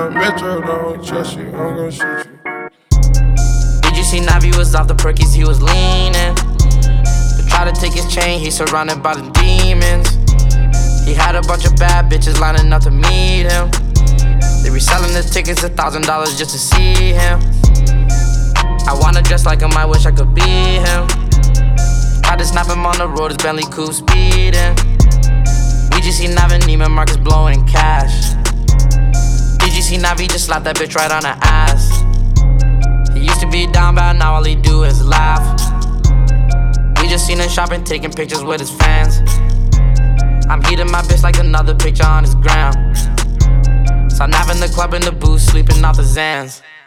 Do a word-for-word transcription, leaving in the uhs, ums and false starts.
the metro, don't trust you, I'm gon' shoot you. Did you see Navi was off the perkies, he was leaning. They tried to take his chain, he's surrounded by the demons. He had a bunch of bad bitches lining up to meet him. They reselling the tickets a thousand dollars just to see him. I wanna dress like him, I wish I could be him. Tried to snap him on the road, his Bentley coupe speeding. We just see Navi, Neiman Marcus blowing cash. Did you see Navi just slap that bitch right on her ass? He used to be down bad, now all he do is laugh. We just seen him shopping, taking pictures with his fans. I'm heating my bitch like another picture on his gram. So I'm napping the club in the booth, sleeping off the Zans.